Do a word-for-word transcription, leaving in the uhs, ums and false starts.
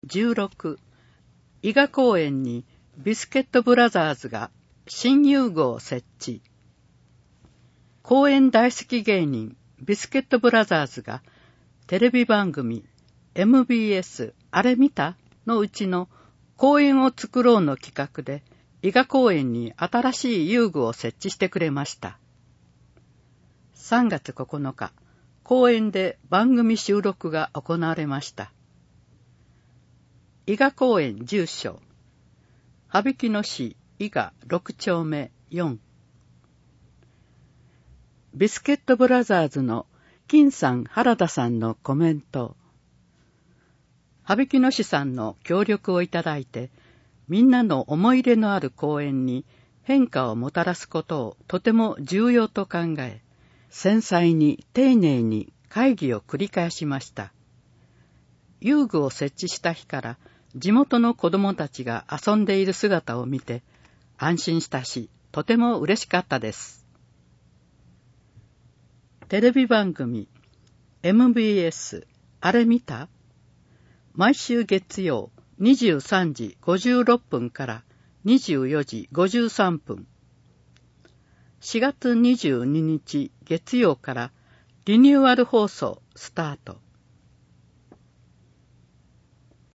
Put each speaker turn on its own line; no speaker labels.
じゅうろく、伊賀公園にビスケットブラザーズが新遊具を設置。公園大好き芸人ビスケットブラザーズがテレビ番組 エムビーエス あれ見たのうちの公園を作ろうの企画で伊賀公園に新しい遊具を設置してくれました。さんがつここのか、公園で番組収録が行われました。伊賀公園住所、羽曳野市伊賀ろくちょうめよん。ビスケットブラザーズの金さん原田さんのコメント。羽曳野市さんの協力をいただいて、みんなの思い入れのある公園に変化をもたらすことをとても重要と考え、繊細に丁寧に会議を繰り返しました。遊具を設置した日から地元の子供たちが遊んでいる姿を見て安心したし、とても嬉しかったです。テレビ番組 エムビーエス あれ見た？毎週月曜にじゅうさんじごじゅうろっぷんからにじゅうよじごじゅうさんぷん。しがつにじゅうににち月曜からリニューアル放送スタート。